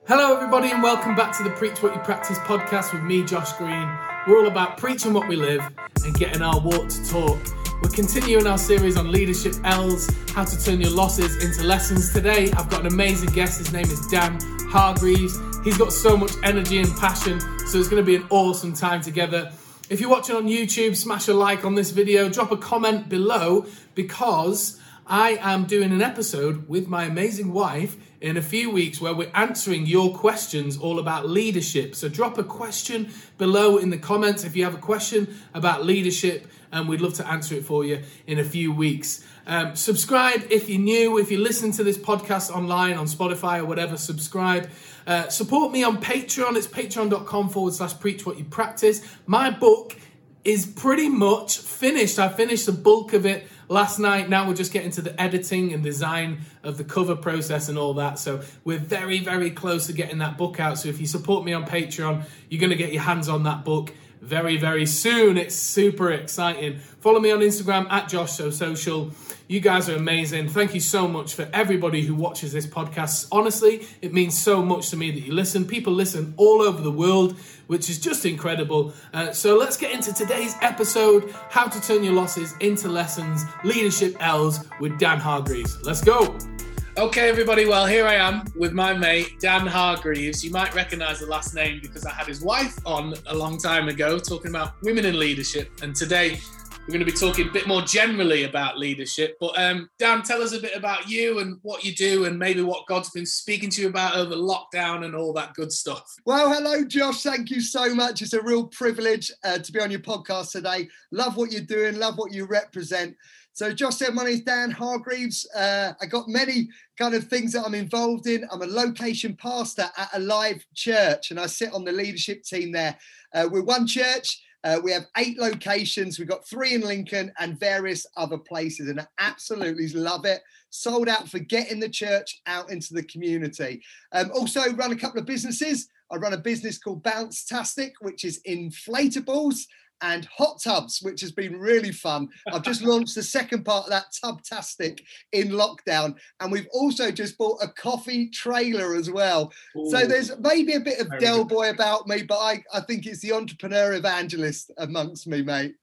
Hello everybody and welcome back to the Preach What You Practice podcast with me, Josh Green. We're all about preaching what we live and getting our walk to talk. We're continuing our series on leadership L's, how to turn your losses into lessons. Today I've got an amazing guest. His name is Dan Hargreaves. He's got so much energy and passion, so it's going to be an awesome time together. If you're watching on YouTube, smash a like on this video, drop a comment below because I am doing an episode with my amazing wife in a few weeks where we're answering your questions all about leadership. So drop a question below in the comments if you have a question about leadership, and we'd love to answer it for you in a few weeks. Subscribe if you're new. If you listen to this podcast online on Spotify or whatever, subscribe. Support me on Patreon. It's patreon.com/preach what you practice. My book is pretty much finished. I finished the bulk of it last night. Now we're just getting to the editing and design of the cover process and all that. So we're very, very close to getting that book out. So if you support me on Patreon, you're going to get your hands on that book very, very soon. It's super exciting. Follow me on Instagram at JoshSoSocial. You guys are amazing. Thank you so much for everybody who watches this podcast. Honestly, it means so much to me that you listen. People listen all over the world, which is just incredible. So let's get into today's episode, how to turn your losses into lessons, leadership L's with Dan Hargreaves. Let's go. Okay, everybody. Well, here I am with my mate, Dan Hargreaves. You might recognize the last name because I had his wife on a long time ago talking about women in leadership. And today we're going to be talking a bit more generally about leadership. But Dan, tell us a bit about you and what you do and maybe what God's been speaking to you about over lockdown and all that good stuff. Well, hello, Josh. Thank you so much. It's a real privilege to be on your podcast today. Love what you're doing. Love what you represent. So Josh said, my name's Dan Hargreaves. I got many kind of things that I'm involved in. I'm a location pastor at a live church and I sit on the leadership team there. We're one church. We have 8 locations. We've got 3 in Lincoln and various other places, and I absolutely love it. Sold out for getting the church out into the community. Also run a couple of businesses. I run a business called Bounce-tastic, which is inflatables and hot tubs, which has been really fun. I've just launched the second part of that Tubtastic in lockdown. And we've also just bought a coffee trailer as well. Ooh. So there's maybe a bit of Del Boy about me, but I think it's the entrepreneur evangelist amongst me, mate.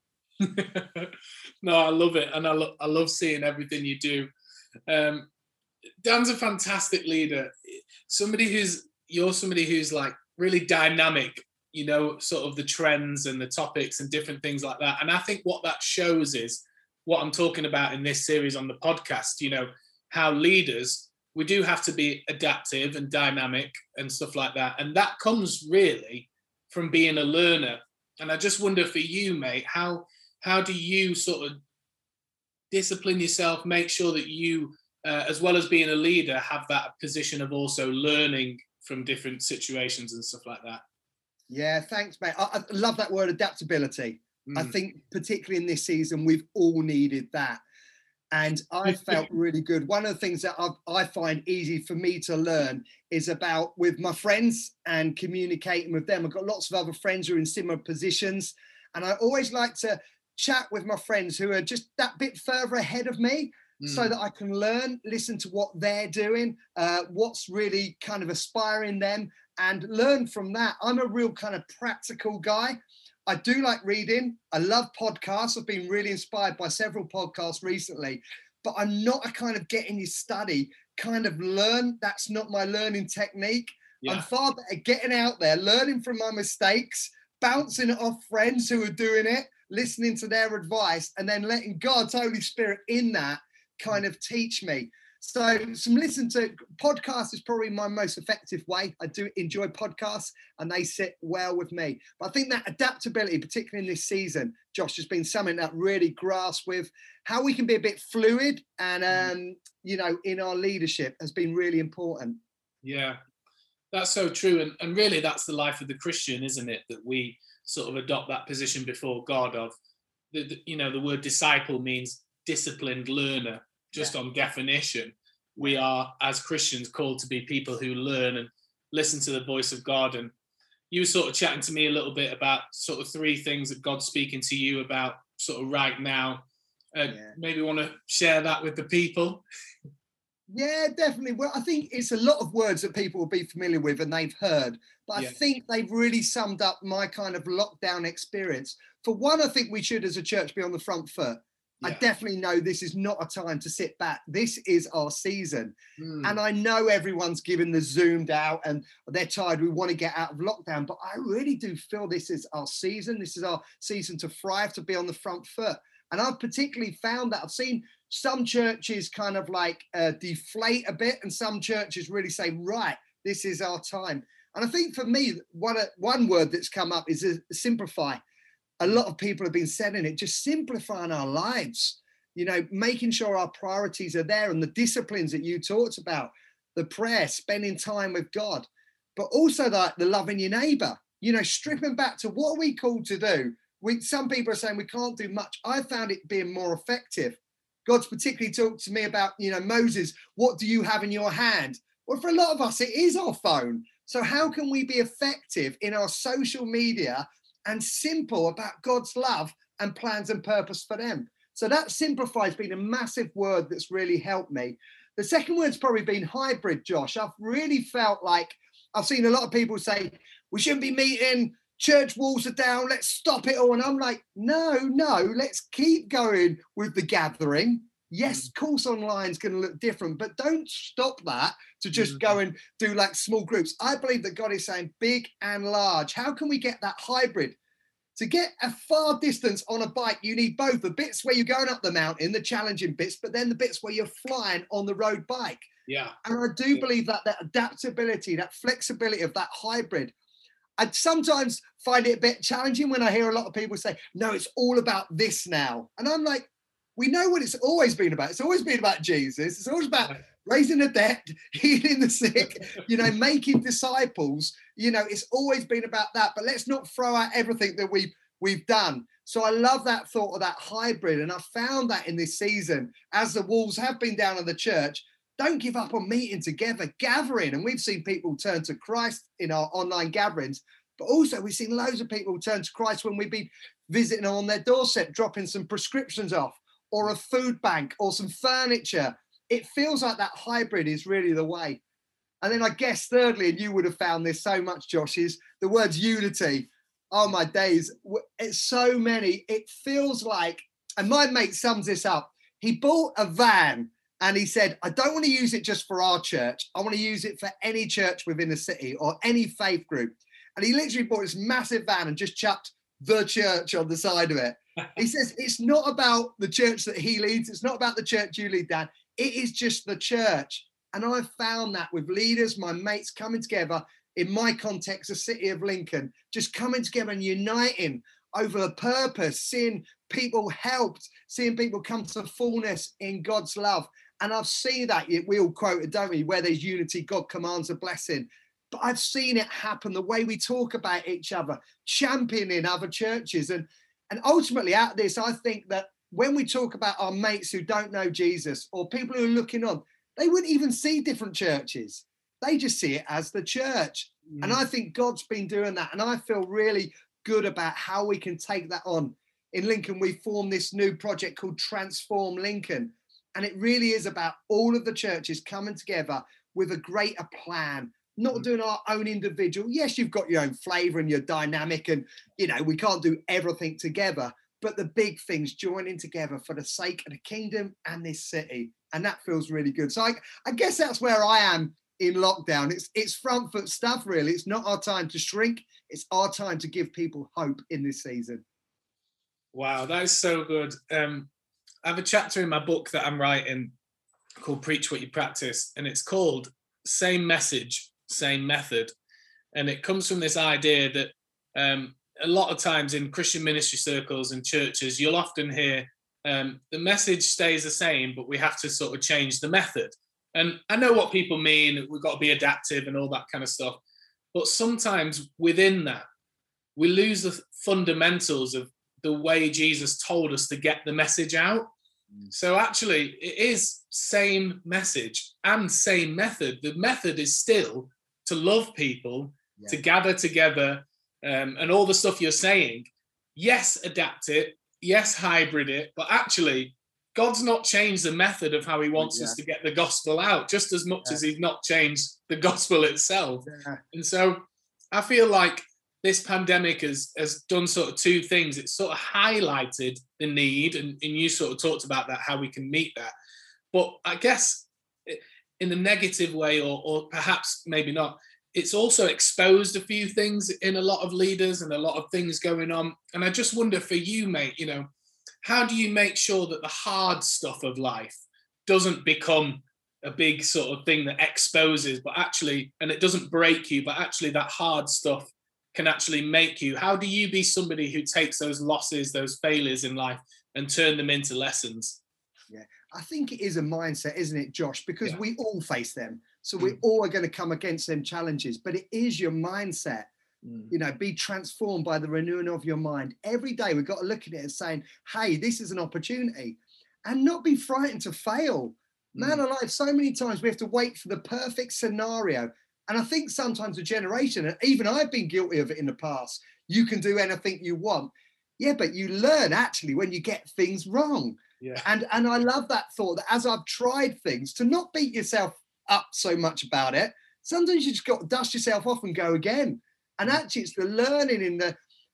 No, I love it. And I love seeing everything you do. Dan's a fantastic leader. You're somebody who's like really dynamic, you know, sort of the trends and the topics and different things like that. And I think what that shows is what I'm talking about in this series on the podcast, you know, how leaders, we do have to be adaptive and dynamic and stuff like that. And that comes really from being a learner. And I just wonder for you, mate, how do you sort of discipline yourself, make sure that you, as well as being a leader, have that position of also learning from different situations and stuff like that? Yeah, thanks, mate. I love that word, adaptability. I think particularly in this season, we've all needed that. And I felt really good. One of the things that I find easy for me to learn is about with my friends and communicating with them. I've got lots of other friends who are in similar positions. And I always like to chat with my friends who are just that bit further ahead of me so that I can learn, listen to what they're doing, what's really kind of inspiring them, and learn from that. I'm a real kind of practical guy. I do like reading. I love podcasts. I've been really inspired by several podcasts recently, but I'm not a kind of get in your study, kind of learn. That's not my learning technique. Yeah. I'm far better getting out there, learning from my mistakes, bouncing it off friends who are doing it, listening to their advice, and then letting God's Holy Spirit in that kind of teach me. So listen to podcasts is probably my most effective way. I do enjoy podcasts and they sit well with me. But I think that adaptability, particularly in this season, Josh, has been something that really grasps with how we can be a bit fluid and, you know, in our leadership has been really important. Yeah, that's so true. And really that's the life of the Christian, isn't it? That we sort of adopt that position before God of, the word disciple means disciplined learner. Just on definition, we are, as Christians, called to be people who learn and listen to the voice of God. And you were sort of chatting to me a little bit about sort of 3 things that God's speaking to you about sort of right now. Maybe want to share that with the people. Yeah, definitely. Well, I think it's a lot of words that people will be familiar with and they've heard, but I think they've really summed up my kind of lockdown experience. For one, I think we should, as a church, be on the front foot. I definitely know this is not a time to sit back. This is our season. And I know everyone's given the zoomed out and they're tired. We want to get out of lockdown, but I really do feel this is our season. This is our season to thrive, to be on the front foot. And I've particularly found that I've seen some churches kind of like deflate a bit, and some churches really say, right, this is our time. And I think for me, one word that's come up is simplify. A lot of people have been saying it, just simplifying our lives, you know, making sure our priorities are there and the disciplines that you talked about, the prayer, spending time with God, but also the loving your neighbor, you know, stripping back to what are we called to do? Some people are saying we can't do much. I found it being more effective. God's particularly talked to me about, you know, Moses, what do you have in your hand? Well, for a lot of us, it is our phone. So how can we be effective in our social media and simple about God's love and plans and purpose for them? So that simplify has been a massive word that's really helped me. The second word's probably been hybrid, Josh. I've really felt like I've seen a lot of people say, we shouldn't be meeting, church walls are down, let's stop it all. And I'm like, no, let's keep going with the gathering. Yes, of course, online is going to look different, but don't stop that to just go and do like small groups. I believe that God is saying big and large. How can we get that hybrid? To get a far distance on a bike, you need both the bits where you're going up the mountain, the challenging bits, but then the bits where you're flying on the road bike. Yeah. And I do believe that adaptability, that flexibility of that hybrid, I sometimes find it a bit challenging when I hear a lot of people say, no, it's all about this now. And I'm like, we know what it's always been about. It's always been about Jesus. It's always about raising the dead, healing the sick, you know, making disciples. You know, it's always been about that. But let's not throw out everything that we've done. So I love that thought of that hybrid. And I found that in this season, as the walls have been down on the church, don't give up on meeting together, gathering. And we've seen people turn to Christ in our online gatherings, but also we've seen loads of people turn to Christ when we've been visiting on their doorstep, dropping some prescriptions off, or a food bank, or some furniture. It feels like that hybrid is really the way. And then I guess thirdly, and you would have found this so much, Josh, is the words unity. Oh my days, it's so many. It feels like, and my mate sums this up. He bought a van and he said, I don't want to use it just for our church. I want to use it for any church within the city or any faith group. And he literally bought this massive van and just chucked the church on the side of it. He says, it's not about the church that he leads. It's not about the church you lead, Dan. It is just the church. And I've found that with leaders, my mates coming together, in my context, the city of Lincoln, just coming together and uniting over a purpose, seeing people helped, seeing people come to fullness in God's love. And I've seen that, we all quote it, don't we? Where there's unity, God commands a blessing. But I've seen it happen, the way we talk about each other, championing other churches. And ultimately out of this, I think that when we talk about our mates who don't know Jesus or people who are looking on, they wouldn't even see different churches. They just see it as the church. And I think God's been doing that. And I feel really good about how we can take that on. In Lincoln, we formed this new project called Transform Lincoln. And it really is about all of the churches coming together with a greater plan, not doing our own individual. Yes, you've got your own flavor and your dynamic and, you know, we can't do everything together, but the big things joining together for the sake of the kingdom and this city. And that feels really good. So I guess that's where I am in lockdown. It's front foot stuff, really. It's not our time to shrink. It's our time to give people hope in this season. Wow, that is so good. I have a chapter in my book that I'm writing called Preach What You Practice, and it's called Same Message, Same Method. And it comes from this idea that a lot of times in Christian ministry circles and churches, you'll often hear the message stays the same, but we have to sort of change the method. And I know what people mean. We've got to be adaptive and all that kind of stuff. But sometimes within that, we lose the fundamentals of the way Jesus told us to get the message out. So actually, it is same message and same method. The method is still to love people, to gather together, and all the stuff you're saying. Yes, adapt it. Yes, hybrid it. But actually, God's not changed the method of how he wants us to get the gospel out, just as much as he's not changed the gospel itself. And so I feel like this pandemic has done sort of two things. It's sort of highlighted the need, and you sort of talked about that, how we can meet that. But I guess in a negative way, or perhaps maybe not, it's also exposed a few things in a lot of leaders and a lot of things going on. And I just wonder for you, mate, you know, how do you make sure that the hard stuff of life doesn't become a big sort of thing that exposes, but actually, and it doesn't break you, but actually that hard stuff can actually make you? How do you be somebody who takes those losses, those failures in life, and turn them into lessons? Yeah, I think it is a mindset, isn't it, Josh? Because we all face them. So we all are going to come against them challenges, but it is your mindset. You know, be transformed by the renewing of your mind. Every day we've got to look at it and saying, hey, this is an opportunity, and not be frightened to fail. Man alive, so many times we have to wait for the perfect scenario. And I think sometimes a generation, and even I've been guilty of it in the past, you can do anything you want. Yeah, but you learn actually when you get things wrong. Yeah. And I love that thought that as I've tried things, to not beat yourself up so much about it. Sometimes you just got to dust yourself off and go again. And actually, it's the learning in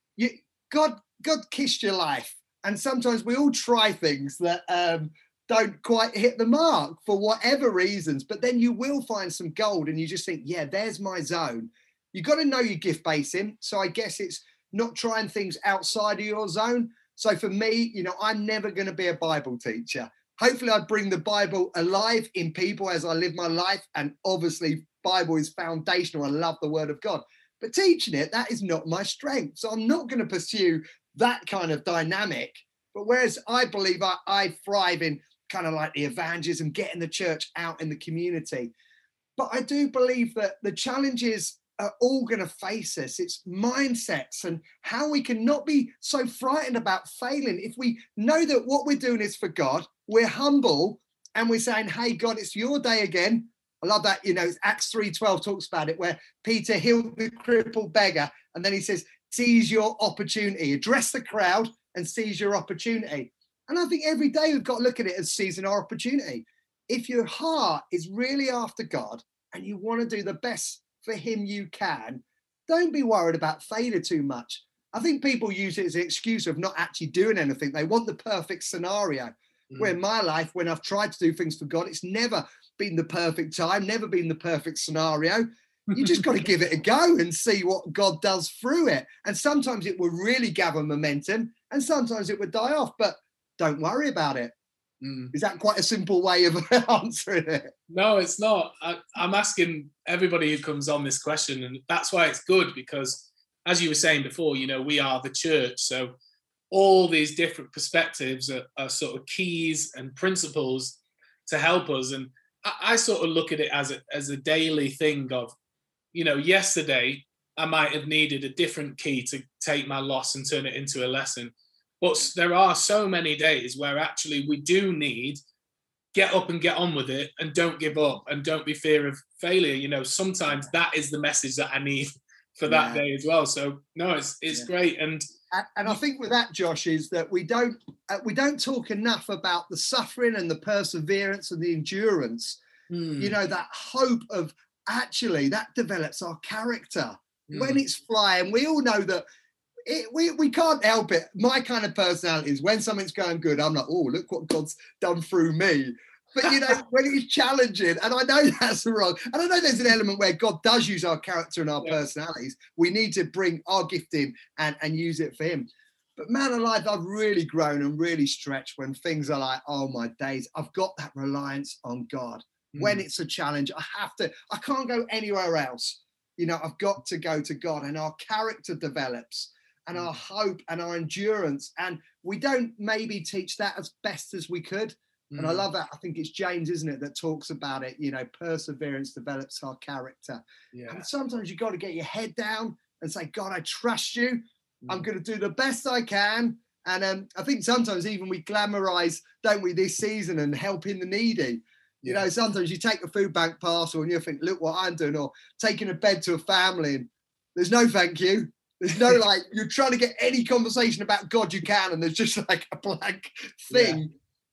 God kissed your life. And sometimes we all try things that don't quite hit the mark for whatever reasons. But then you will find some gold and you just think, yeah, there's my zone. You've got to know your gift basing. So I guess it's not trying things outside of your zone. So for me, you know, I'm never going to be a Bible teacher. Hopefully I bring the Bible alive in people as I live my life. And obviously, Bible is foundational. I love the word of God. But teaching it, that is not my strength. So I'm not going to pursue that kind of dynamic. But whereas I believe I thrive in kind of like the evangelism, getting the church out in the community. But I do believe that the challenges are all going to face us. It's mindsets and how we can not be so frightened about failing. If we know that what we're doing is for God, we're humble and we're saying, hey, God, it's your day again. I love that, you know, Acts 3:12 talks about it, where Peter healed the crippled beggar. And then he says, seize your opportunity, address the crowd and seize your opportunity. And I think every day we've got to look at it as seizing our opportunity. If your heart is really after God and you want to do the best for him you can, don't be worried about failure too much. I think people use it as an excuse of not actually doing anything. They want the perfect scenario. Where in my life, when I've tried to do things for God, it's never been the perfect time, never been the perfect scenario. You just got to give it a go and see what God does through it. And sometimes it will really gather momentum and sometimes it would die off, but don't worry about it. Is that quite a simple way of answering it? No, it's not. I'm asking everybody who comes on this question, and that's why it's good, because as you were saying before, you know, we are the church. So all these different perspectives are sort of keys and principles to help us. And I sort of look at it as a daily thing of, you know, yesterday I might have needed a different key to take my loss and turn it into a lesson. But there are so many days where actually we do need get up and get on with it and don't give up and don't be fear of failure. You know, sometimes that is the message that I need for that day as well. So no, it's great. And I think with that, Josh, is that we don't talk enough about the suffering and the perseverance and the endurance. You know, that hope of actually that develops our character when it's flying. We all know that we can't help it. My kind of personality is when something's going good, I'm like, oh, look what God's done through me. But, you know, when it's challenging, and I know that's wrong, and I know there's an element where God does use our character and our personalities. We need to bring our gift in and use it for him. But man alive, I've really grown and really stretched when things are like, oh my days, I've got that reliance on God. When it's a challenge, I can't go anywhere else. You know, I've got to go to God, and our character develops and our hope and our endurance. And we don't maybe teach that as best as we could. And I love that. I think it's James, isn't it, that talks about it, you know, perseverance develops our character. Yeah. And sometimes you've got to get your head down and say, God, I trust you. I'm going to do the best I can. And I think sometimes even we glamorize, don't we, this season and helping the needy. You know, sometimes you take a food bank parcel and you think, look what I'm doing, or taking a bed to a family and there's no thank you. There's no like, you're trying to get any conversation about God you can, and there's just like a blank thing.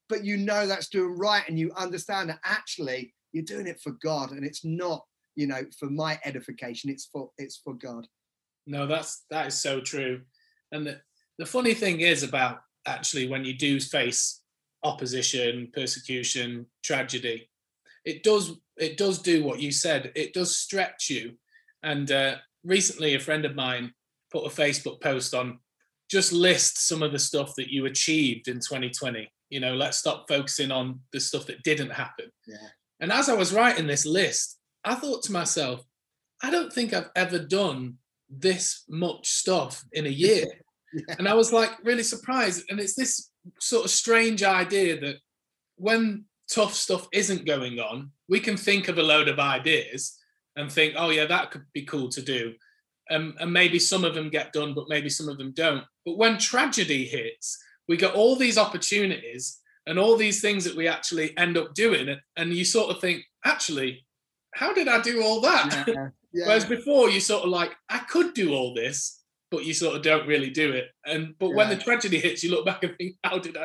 but you know that's doing right, and you understand that actually you're doing it for God, and it's not, you know, for my edification. It's for God. No, that is so true. And the funny thing is about actually when you do face opposition, persecution, tragedy, it does do what you said. It does stretch you. And recently, a friend of mine put a Facebook post on, just list some of the stuff that you achieved in 2020. You know, let's stop focusing on the stuff that didn't happen. Yeah. And as I was writing this list, I thought to myself, I don't think I've ever done this much stuff in a year. Yeah. And I was like really surprised. And it's this sort of strange idea that when tough stuff isn't going on, we can think of a load of ideas and think, oh yeah, that could be cool to do. And maybe some of them get done, but maybe some of them don't. But when tragedy hits, we get all these opportunities and all these things that we actually end up doing. And you sort of think, actually, how did I do all that? Yeah. Yeah. Whereas before you sort of like, I could do all this, but you sort of don't really do it. But when the tragedy hits, you look back and think, how did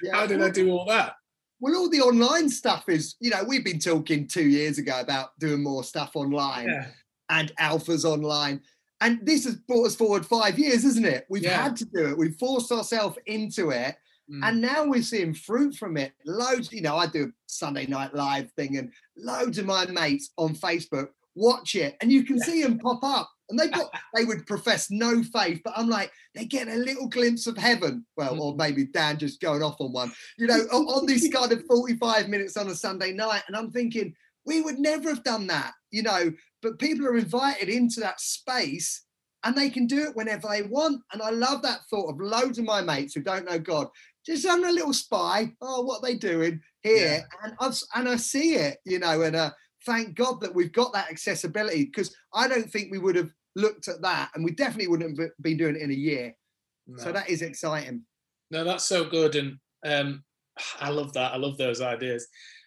I do all that? Well, all the online stuff is, you know, we've been talking 2 years ago about doing more stuff online and alphas online. And this has brought us forward 5 years, isn't it? We've had to do it. We've forced ourselves into it. And now we're seeing fruit from it. Loads, you know, I do a Sunday Night Live thing, and loads of my mates on Facebook watch it, and you can see them pop up. And they would profess no faith, but I'm like, they get a little glimpse of heaven. Well, or maybe Dan just going off on one, you know, on this kind of 45 minutes on a Sunday night. And I'm thinking, we would never have done that, you know, but people are invited into that space and they can do it whenever they want. And I love that thought of loads of my mates who don't know God, just having a little spy. Oh, what are they doing here? Yeah. And I see it, you know, and thank God that we've got that accessibility, because I don't think we would have looked at that, and we definitely wouldn't have been doing it in a year. No. So that is exciting. No, that's so good. And I love that. I love those ideas.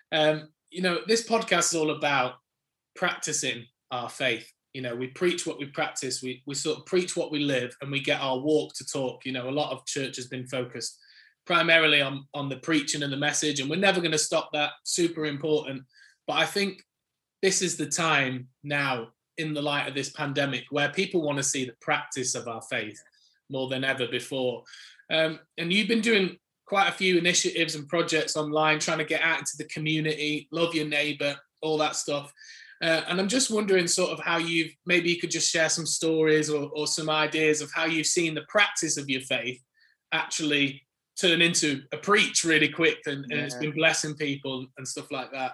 You know, this podcast is all about practicing our faith. You know, we preach what we practice. We sort of preach what we live, and we get our walk to talk. You know, a lot of church has been focused primarily on the preaching and the message, and we're never going to stop that. Super important. But I think this is the time now, in the light of this pandemic, where people want to see the practice of our faith more than ever before. And you've been doing quite a few initiatives and projects online, trying to get out into the community, love your neighbour, all that stuff. And I'm just wondering sort of how maybe you could just share some stories or some ideas of how you've seen the practice of your faith actually turn into a preach really quick, and it's been blessing people and stuff like that.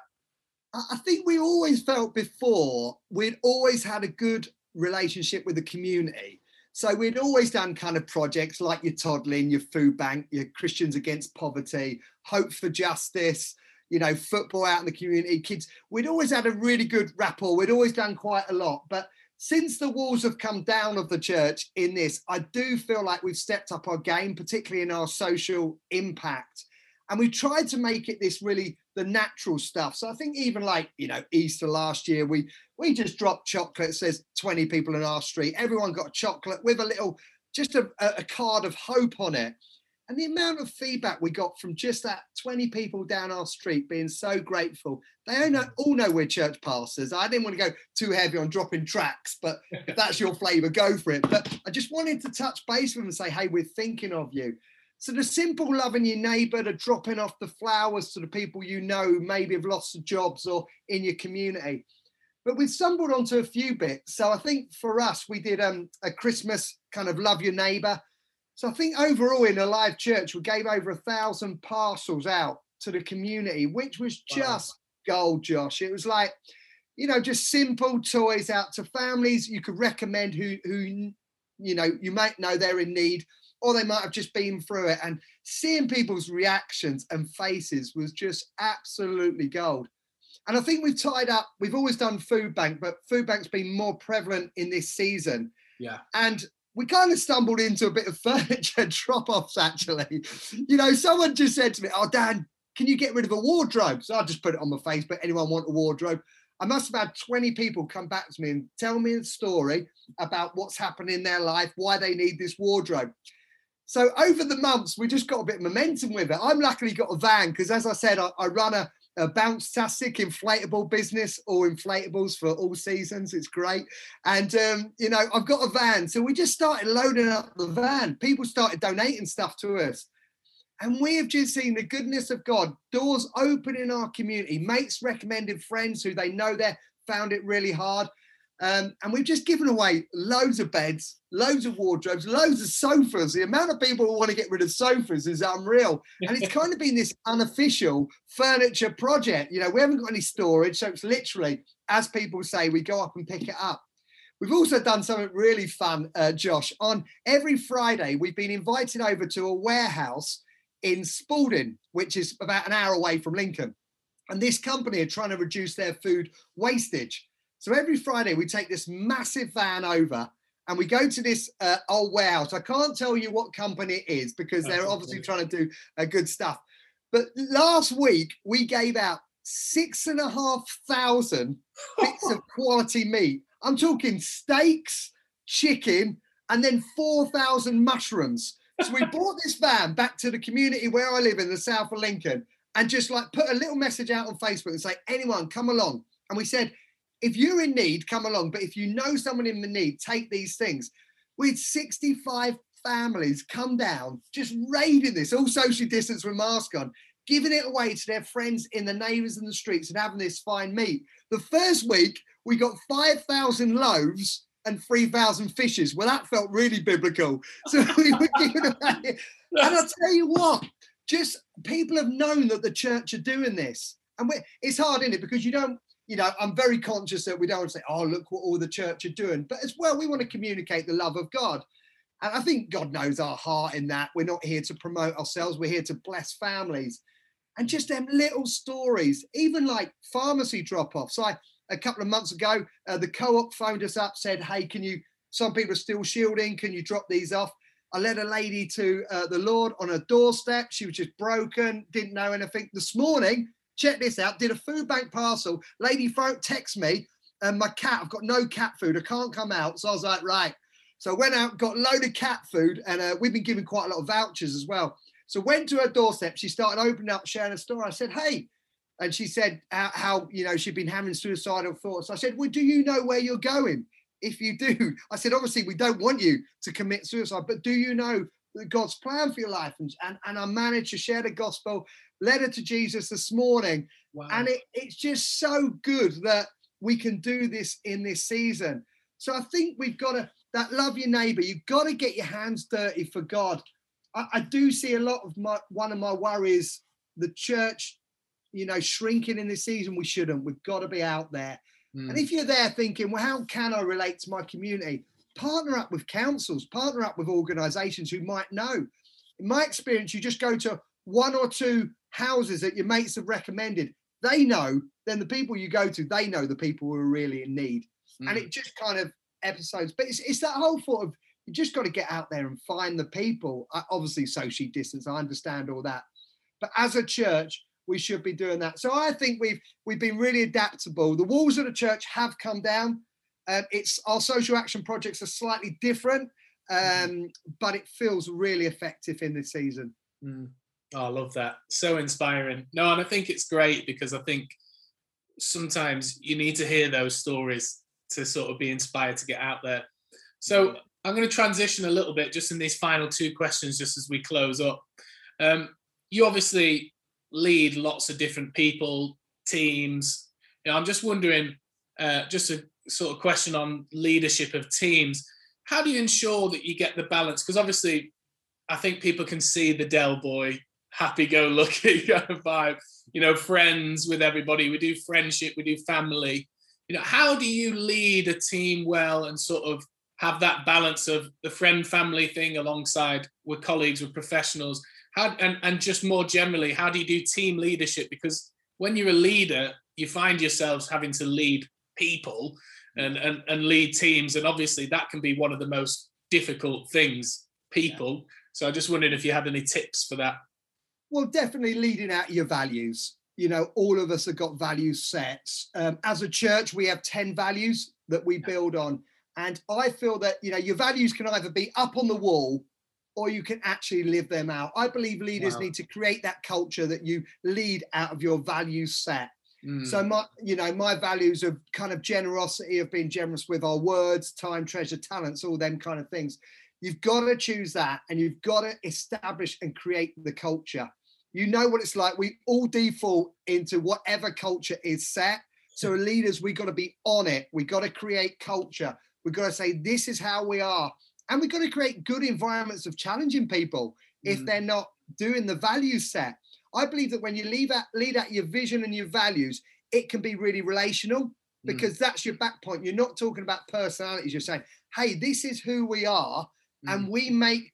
I think we always felt before we'd always had a good relationship with the community. So we'd always done kind of projects like your Toddling, your food bank, your Christians Against Poverty, Hope for Justice, you know, football out in the community, kids. We'd always had a really good rapport. We'd always done quite a lot. But since the walls have come down of the church in this, I do feel like we've stepped up our game, particularly in our social impact. And we tried to make it this really the natural stuff. So I think even like, you know, Easter last year, we just dropped chocolate. It says 20 people in our street. Everyone got chocolate with a little, just a card of hope on it. And the amount of feedback we got from just that 20 people down our street being so grateful. They all know we're church pastors. I didn't want to go too heavy on dropping tracts, but if that's your flavour, go for it. But I just wanted to touch base with them and say, hey, we're thinking of you. So the simple loving your neighbour, the dropping off the flowers to the people you know who maybe have lost their jobs or in your community. But we've stumbled onto a few bits. So I think for us, we did a Christmas kind of love your neighbour. So I think overall in a live church, we gave over 1,000 parcels out to the community, which was just gold, Josh. It was like, you know, just simple toys out to families you could recommend who you know, you might know they're in need, or they might have just been through it. And seeing people's reactions and faces was just absolutely gold. And I think we've always done food bank, but food bank's been more prevalent in this season. Yeah. And we kind of stumbled into a bit of furniture drop-offs, actually. You know, someone just said to me, oh, Dan, can you get rid of a wardrobe? So I just put it on my Facebook. Anyone want a wardrobe? I must have had 20 people come back to me and tell me a story about what's happened in their life, why they need this wardrobe. So over the months, we just got a bit of momentum with it. I'm luckily got a van because, as I said, I run a Bounce-tastic inflatable business, all inflatables for all seasons. It's great. And, I've got a van. So we just started loading up the van. People started donating stuff to us. And we have just seen the goodness of God, doors open in our community, mates recommended friends who they know they found it really hard. And we've just given away loads of beds, loads of wardrobes, loads of sofas. The amount of people who want to get rid of sofas is unreal. And it's kind of been this unofficial furniture project. We haven't got any storage. So it's literally, as people say, we go up and pick it up. We've also done something really fun, Josh. On every Friday, we've been invited over to a warehouse in Spalding, which is about an hour away from Lincoln. And this company are trying to reduce their food wastage. So every Friday we take this massive van over and we go to this old warehouse. I can't tell you what company it is because they're obviously trying to do good stuff. But last week we gave out 6,500 bits of quality meat. I'm talking steaks, chicken, and then 4,000 mushrooms. So we brought this van back to the community where I live in the south of Lincoln and just put a little message out on Facebook and say, anyone come along. And we said, if you're in need, come along. But if you know someone in the need, take these things. We had 65 families come down, just raiding this, all social distance with masks on, giving it away to their friends in the neighbours and the streets and having this fine meat. The first week, we got 5,000 loaves and 3,000 fishes. Well, that felt really biblical. So we were giving away. And I'll tell you what, just people have known that the church are doing this. And it's hard, isn't it? Because I'm very conscious that we don't want to say, oh, look what all the church are doing. But as well, we want to communicate the love of God. And I think God knows our heart in that. We're not here to promote ourselves. We're here to bless families. And just them little stories, even like pharmacy drop-offs. A couple of months ago, the co-op phoned us up, said, hey, some people are still shielding. Can you drop these off? I led a lady to the Lord on a doorstep. She was just broken, didn't know anything. This morning, check this out, did a food bank parcel. Lady text me, and my cat, I've got no cat food. I can't come out. So I was like, right. So I went out, got a load of cat food, and we've been giving quite a lot of vouchers as well. So went to her doorstep. She started opening up, sharing a story. I said, hey. And she said how she'd been having suicidal thoughts. I said, well, do you know where you're going? If you do, I said, obviously, we don't want you to commit suicide, but do you know God's plan for your life? And I managed to share the gospel, led her to Jesus this morning. Wow. And it's just so good that we can do this in this season. So I think we've got that love your neighbor. You've got to get your hands dirty for God. I do see a lot of one of my worries, the church, shrinking in this season. We shouldn't. We've got to be out there. And if you're there thinking, well, how can I relate to my community? Partner up with councils, partner up with organisations who might know. In my experience, you just go to one or two houses that your mates have recommended. They know, then the people you go to, they know the people who are really in need. And it just kind of episodes. But it's that whole thought of, you just got to get out there and find the people. Obviously, social distance, I understand all that. But as a church, we should be doing that. So I think we've been really adaptable. The walls of the church have come down. Our social action projects are slightly different, but it feels really effective in this season. Oh, I love that. So inspiring. No, and I think it's great because I think sometimes you need to hear those stories to sort of be inspired to get out there. So I'm going to transition a little bit just in these final two questions, just as we close up. You obviously lead lots of different people, teams. I'm just wondering, just a sort of question on leadership of teams. How do you ensure that you get the balance? Because obviously, I think people can see the Del Boy, happy-go-lucky kind of vibe, friends with everybody. We do friendship, we do family. How do you lead a team well and sort of have that balance of the friend-family thing alongside with colleagues, with professionals? And just more generally, how do you do team leadership? Because when you're a leader, you find yourselves having to lead people and lead teams. And obviously that can be one of the most difficult things, people. Yeah. So I just wondered if you had any tips for that. Well, definitely leading out your values. All of us have got value sets. As a church, we have 10 values that we build on. And I feel that, your values can either be up on the wall or you can actually live them out. I believe leaders need to create that culture that you lead out of your value set. So my values of kind of generosity, of being generous with our words, time, treasure, talents, all them kind of things. You've got to choose that, and you've got to establish and create the culture. You know what it's like. We all default into whatever culture is set. So leaders, we got to be on it. We got to create culture. We've got to say, this is how we are. And we've got to create good environments of challenging people if they're not doing the value set. I believe that when you lead out your vision and your values, it can be really relational, because that's your back point. You're not talking about personalities. You're saying, hey, this is who we are. And we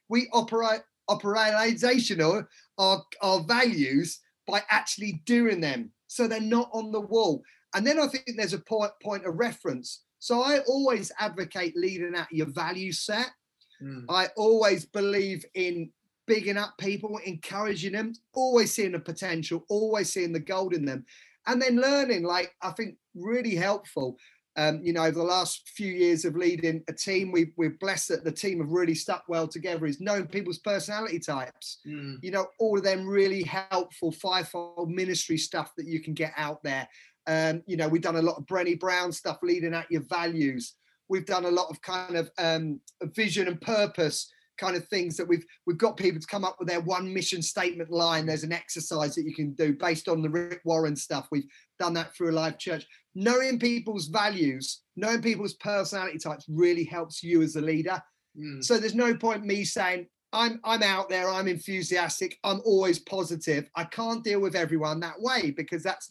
operationalize our values by actually doing them. So they're not on the wall. And then I think there's a point of reference. So I always advocate leading out your value set. I always believe in bigging up people, encouraging them, always seeing the potential, always seeing the gold in them. And then learning, like, I think really helpful. Over the last few years of leading a team, we're blessed that the team have really stuck well together, is knowing people's personality types. All of them really helpful fivefold ministry stuff that you can get out there. We've done a lot of Brené Brown stuff, leading out your values. We've done a lot of kind of vision and purpose kind of things that we've got people to come up with their one mission statement line. There's an exercise that you can do based on the Rick Warren stuff. We've done that through a live church. Knowing people's values, knowing people's personality types really helps you as a leader. So there's no point me saying, I'm out there, I'm enthusiastic, I'm always positive. I can't deal with everyone that way, because that's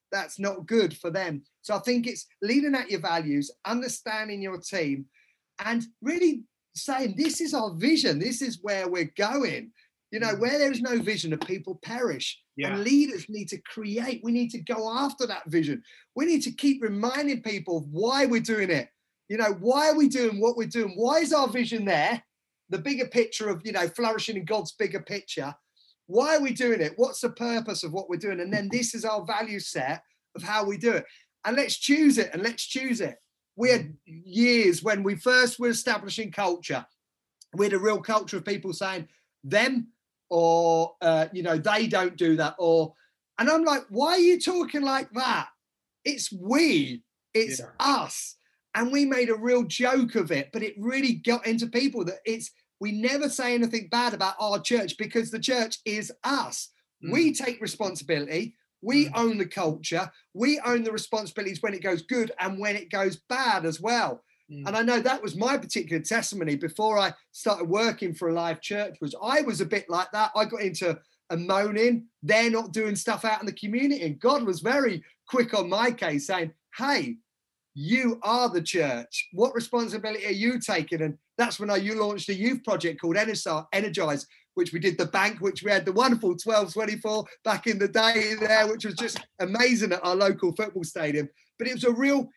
not good for them. So I think it's leading out your values, understanding your team, and really saying, this is our vision. This is where we're going. Where there's no vision, the people perish. And leaders need to create. We need to go after that vision. We need to keep reminding people of why we're doing it. Why are we doing what we're doing? Why is our vision there? The bigger picture of, flourishing in God's bigger picture. Why are we doing it? What's the purpose of what we're doing? And then this is our value set of how we do it. And let's choose it, and let's choose it. We had years when we first were establishing culture. We had a real culture of people saying them, or, they don't do that. And I'm like, why are you talking like that? It's it's us. And we made a real joke of it, but it really got into people that we never say anything bad about our church, because the church is us. We take responsibility. We own the culture. We own the responsibilities when it goes good and when it goes bad as well. And I know that was my particular testimony before I started working for a live church, was I was a bit like that. I got into a moaning. They're not doing stuff out in the community. And God was very quick on my case, saying, hey, you are the church. What responsibility are you taking? And that's when you launched a youth project called Energize, which we did the bank, which we had the wonderful 1224 back in the day there, which was just amazing at our local football stadium. But it was a real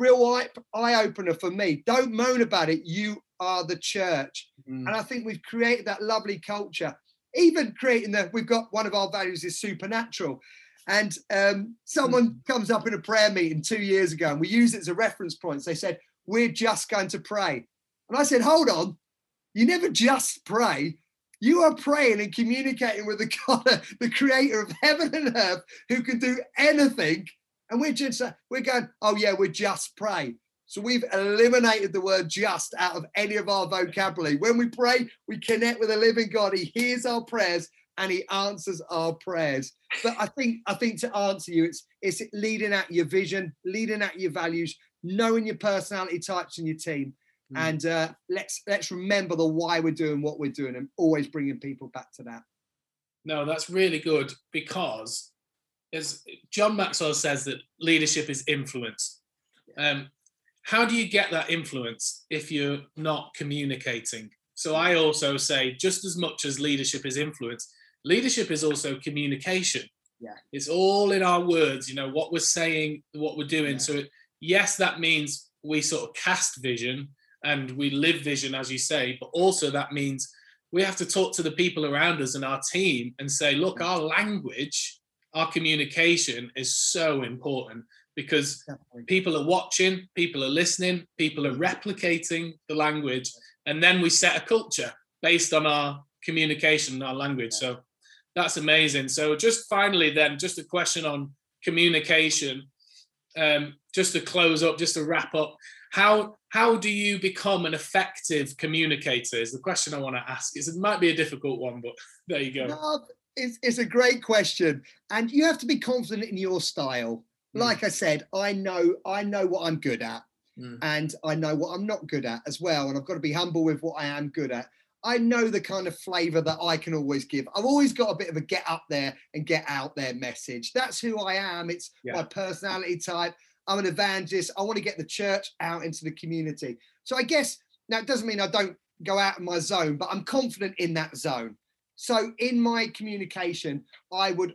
eye opener for me. Don't moan about it. You are the church. And I think we've created that lovely culture. Even creating we've got one of our values is supernatural. And someone comes up in a prayer meeting 2 years ago, and we use it as a reference point. So they said, we're just going to pray. And I said, hold on, you never just pray. You are praying and communicating with the God, the creator of heaven and earth, who can do anything. And we're going, oh yeah, we just pray. So we've eliminated the word just out of any of our vocabulary. When we pray, we connect with a living God. He hears our prayers and he answers our prayers. But I think to answer you, it's leading out your vision, leading out your values, knowing your personality types in your team. And let's remember the why we're doing what we're doing, and always bringing people back to that. No, that's really good, because as John Maxwell says, that leadership is influence. How do you get that influence if you're not communicating? So I also say, just as much as leadership is influence, leadership is also communication. Yeah, it's all in our words, what we're saying, what we're doing. Yeah. So yes, that means we sort of cast vision and we live vision, as you say, but also that means we have to talk to the people around us and our team and say, look, our language, our communication is so important, because people are watching, people are listening, people are replicating the language, and then we set a culture. based on our communication, our language. So that's amazing. So just finally then, just a question on communication, just to close up, just to wrap up. How do you become an effective communicator is the question I want to ask. It might be a difficult one, but there you go. No, it's a great question. And you have to be confident in your style. Like I said, I know what I'm good at, and I know what I'm not good at as well. And I've got to be humble with what I am good at. I know the kind of flavor that I can always give. I've always got a bit of a get up there and get out there message. That's who I am. It's my personality type. I'm an evangelist. I want to get the church out into the community. So I guess now it doesn't mean I don't go out of my zone, but I'm confident in that zone. So in my communication, I would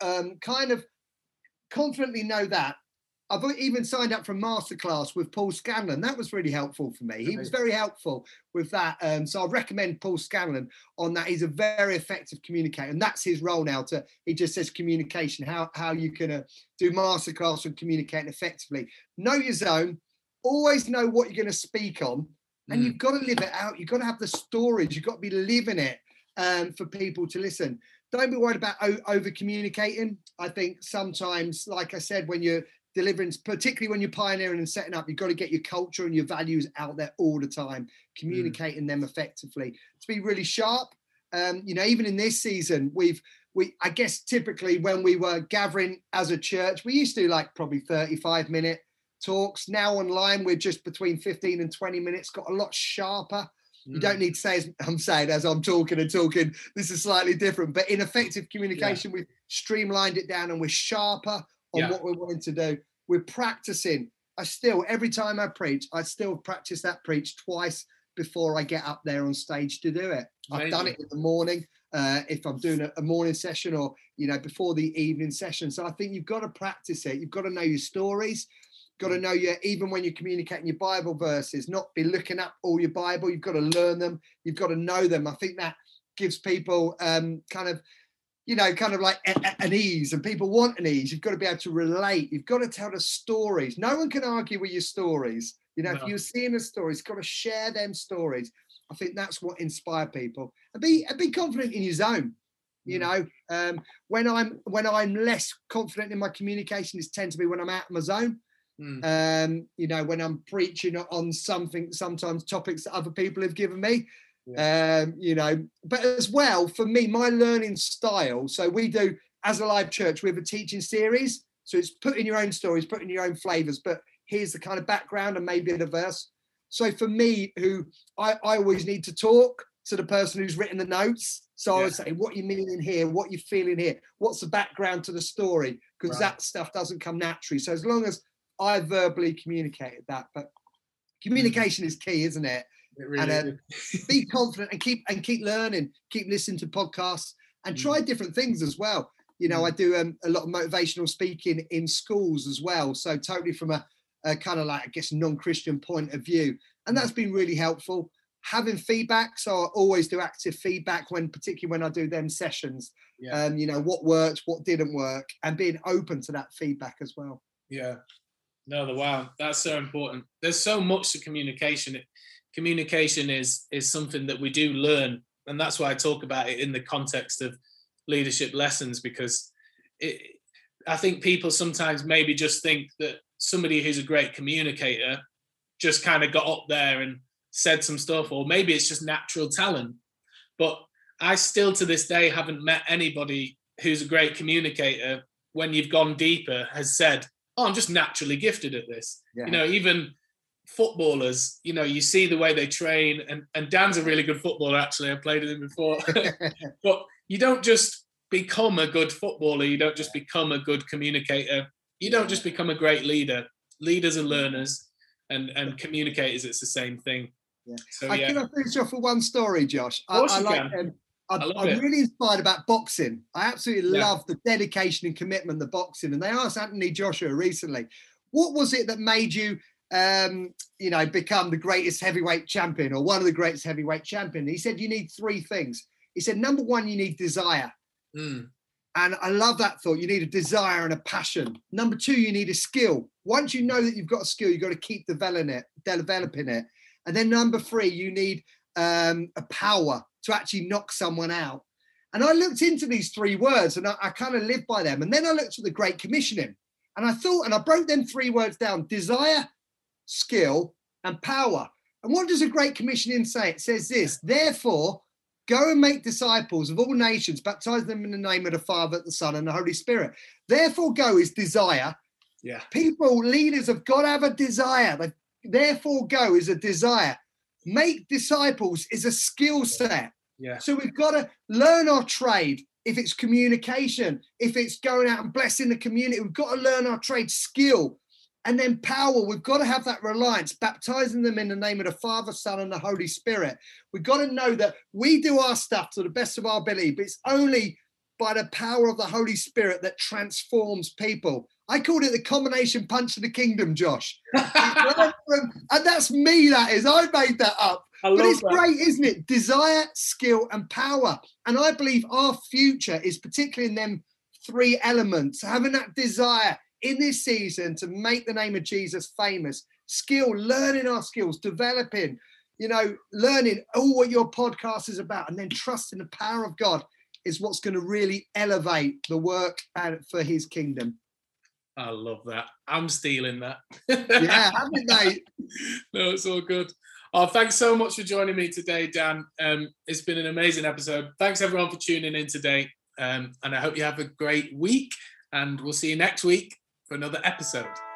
kind of confidently know that. I've even signed up for a masterclass with Paul Scanlon. That was really helpful for me. He was very helpful with that. So I recommend Paul Scanlon on that. He's a very effective communicator, and that's his role now. He just says communication, how you can do masterclass and communicating effectively. Know your zone. Always know what you're going to speak on, and you've got to live it out. You've got to have the stories. You've got to be living it for people to listen. Don't be worried about over communicating. I think sometimes, like I said, when you're delivering, particularly when you're pioneering and setting up, you've got to get your culture and your values out there all the time, communicating them effectively to be really sharp. Even in this season, I guess typically when we were gathering as a church, we used to do like probably 35-minute talks. Now online, we're just between 15 and 20 minutes, got a lot sharper. You don't need to say, as I'm saying, as I'm talking, this is slightly different, but in effective communication, we've streamlined it down and we're sharper on what we're wanting to do. We're practicing. Every time I preach, I still practice that preach twice before I get up there on stage to do it. Amazing. I've done it in the morning, if I'm doing a morning session or, before the evening session. So I think you've got to practice it. You've got to know your stories. Got to know even when you're communicating your Bible verses, not be looking up all your Bible. You've got to learn them. You've got to know them. I think that gives people kind of like an ease, and people want an ease. You've got to be able to relate. You've got to tell the stories. No one can argue with your stories. If you're seeing the stories, you've got to share them stories. I think that's what inspires people. And be confident in your zone. When I'm less confident in my communication, it tends to be when I'm out of my zone. When I'm preaching on sometimes topics that other people have given me. But as well, for me, my learning style, so we do, as a live church, we have a teaching series, so it's put in your own stories, put in your own flavors, but here's the kind of background and maybe a verse. So for me, I always need to talk to the person who's written the notes, so I would say, what you mean in here, what you feeling here, what's the background to the story, because that stuff doesn't come naturally. So as long as I verbally communicated that, but communication is key, isn't it? Really be confident and keep learning, keep listening to podcasts and try different things as well. I do a lot of motivational speaking in schools as well. So totally from a kind of like, I guess, non-Christian point of view. And that's been really helpful. Having feedback. So I always do active feedback particularly when I do them sessions, what worked, what didn't work, and being open to that feedback as well. Yeah. No, wow. That's so important. There's so much to communication. Communication is something that we do learn, and that's why I talk about it in the context of leadership lessons, because I think people sometimes maybe just think that somebody who's a great communicator just kind of got up there and said some stuff, or maybe it's just natural talent. But I still to this day haven't met anybody who's a great communicator when you've gone deeper has said, oh, I'm just naturally gifted at this. Even footballers, you see the way they train, and Dan's a really good footballer, actually. I played with him before. But you don't just become a good footballer. You don't just become a good communicator. You don't just become a great leader. Leaders are learners, and communicators, it's the same thing. Yeah. So, Can I finish off with one story, Josh? I'm really inspired about boxing. I absolutely love the dedication and commitment of boxing. And they asked Anthony Joshua recently, what was it that made you become the greatest heavyweight champion, or one of the greatest heavyweight champions? He said, you need three things. He said, number one, you need desire. And I love that thought. You need a desire and a passion. Number two, you need a skill. Once you know that you've got a skill, you've got to keep developing it. And then number three, you need a power. to actually knock someone out. And I looked into these 3 words and I kind of lived by them. And then I looked at the Great Commissioning and I thought, and I broke them 3 words down: desire, skill, and power. And what does the Great Commissioning say? It says this: therefore, go and make disciples of all nations, baptize them in the name of the Father, the Son, and the Holy Spirit. Therefore, go is desire. Yeah. People, leaders have got to have a desire. Therefore, go is a desire. Make disciples is a skill set. Yeah. So we've got to learn our trade. If it's communication, if it's going out and blessing the community, we've got to learn our trade. Skill. And then power, we've got to have that reliance, baptizing them in the name of the Father, Son, and the Holy Spirit. We've got to know that we do our stuff to the best of our ability, but it's only by the power of the Holy Spirit that transforms people. I called it the combination punch of the kingdom, Josh. And that's me, that is. I made that up. But it's great, isn't it? Desire, skill, and power. And I believe our future is particularly in them 3 elements, having that desire in this season to make the name of Jesus famous. Skill, learning our skills, developing, learning all what your podcast is about, and then trusting the power of God is what's going to really elevate the work for his kingdom. I love that. I'm stealing that. Yeah, haven't they? No, it's all good. Oh, thanks so much for joining me today, Dan. It's been an amazing episode. Thanks everyone for tuning in today. And I hope you have a great week, and we'll see you next week for another episode.